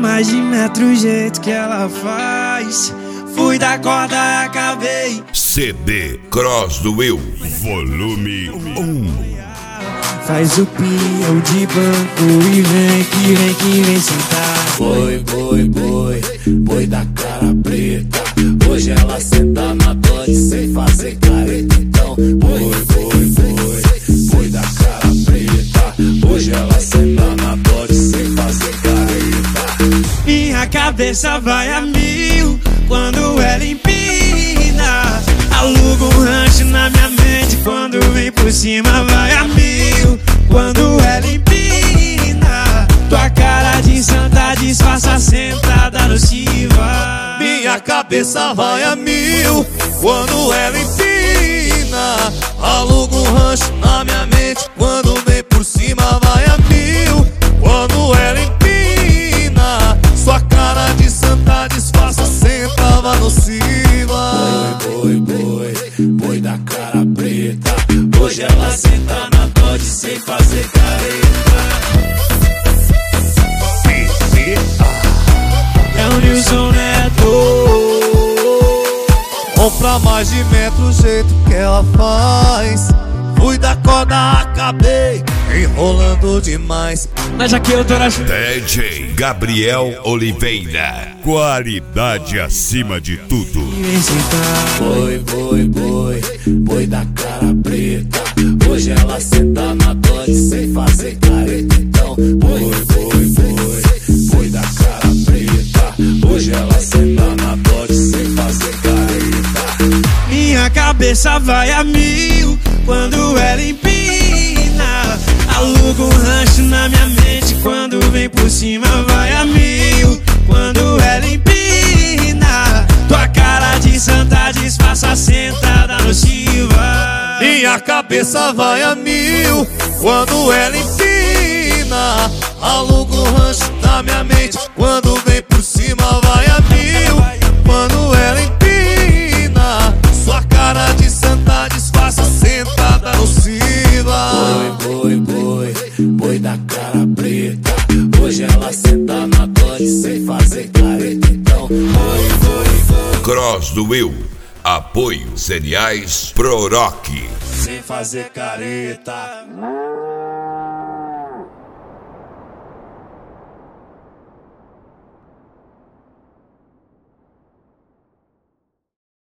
mais de metro o jeito que ela faz. Fui da corda, acabei. CD Cross do Will, volume 1. Faz o peão de banco e vem sentar. Boi da cara preta. Hoje ela senta na Dodge sem fazer careta. Então, boi da cara preta. Hoje ela senta na Dodge sem fazer careta. Minha cabeça vai a mil quando ela empina. Aluga um rancho na minha mente quando vem por cima. Vai a mil quando ela empina. Tua cara de santa disfarça sentada nociva. Minha cabeça vai a mil quando ela empina. Aluga um rancho na minha mente quando vem por cima. Vai a mil quando ela empina. Sua cara de santa disfarça sentava nociva. Boi da cara preta. Hoje ela senta na Dodge sem fazer careta. É o Nilson Neto. Compra mais de metro o jeito que ela faz. Fui da corda, acabei enrolando demais. Mas aqui eu tô na DJ Gabriel Oliveira, qualidade acima de tudo. Boi da cara preta. Hoje ela senta na Dodge sem fazer careta. Então, boi da cara preta. Hoje ela senta na Dodge sem fazer careta. Minha cabeça vai a mil quando ela empina. Aluga um rancho na minha mente quando vem por cima. Vai a mil quando ela empina. Tua cara de santa disfarça sentada nociva. Minha cabeça vai a mil quando ela empina. Aluga um rancho na minha mente quando vem por cima. Vai a mil quando ela empina. Sua cara de santa disfarça sentada nociva. Boi da cara preta. Hoje ela senta na Dodge sem fazer careta. Então, Cross do Will, apoio cereais Pro Rock. sem fazer careta.